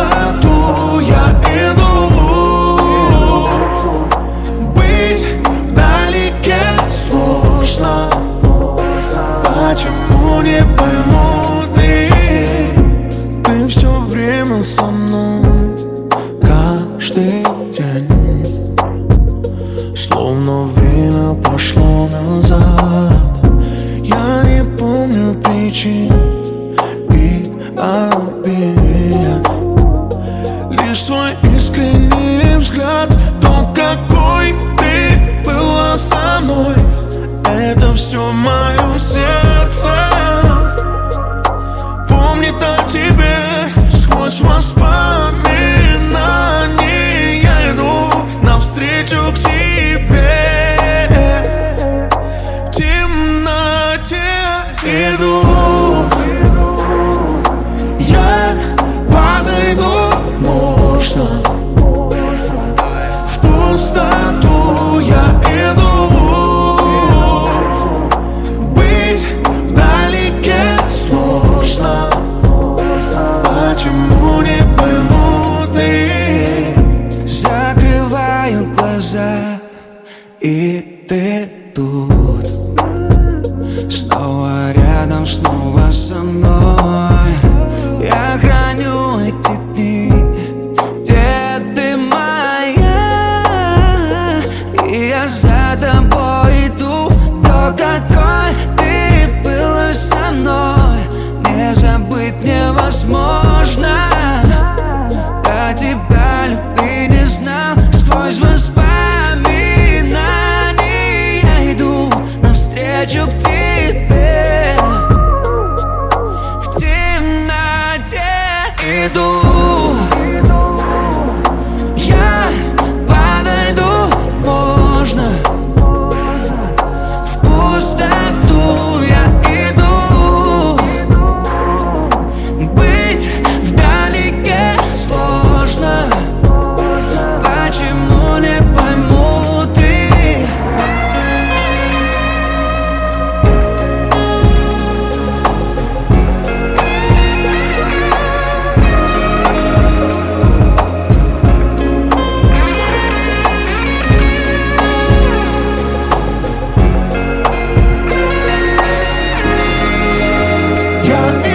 пустоту я иду. Быть вдалеке сложно. Почему не пойму ты все время со мной, каждый день. Словно время пошло назад. Я не помню причин и обид. Лишь твой искренний взгляд, то, какой ты была со мной, это все в моем сердце. Помнит о тебе сквозь воспоминания. Я иду навстречу к тебе. В темноте иду. Я подойду, можно. В пустоту я иду. Быть вдалеке сложно. Почему не пойму ты? Закрываю глаза, и ты тут. Снова рядом, снова со мной. Я храню эти дни, где ты моя. И я за тобой иду. То, какой ты была со мной, не забыть невозможно. Я тебя любви не знал. Сквозь воспоминания я иду навстречу к тебе. В темноте иду. Я подойду, можно. В пустоту я иду. Быть вдалеке сложно. Почему не пойму ты? Я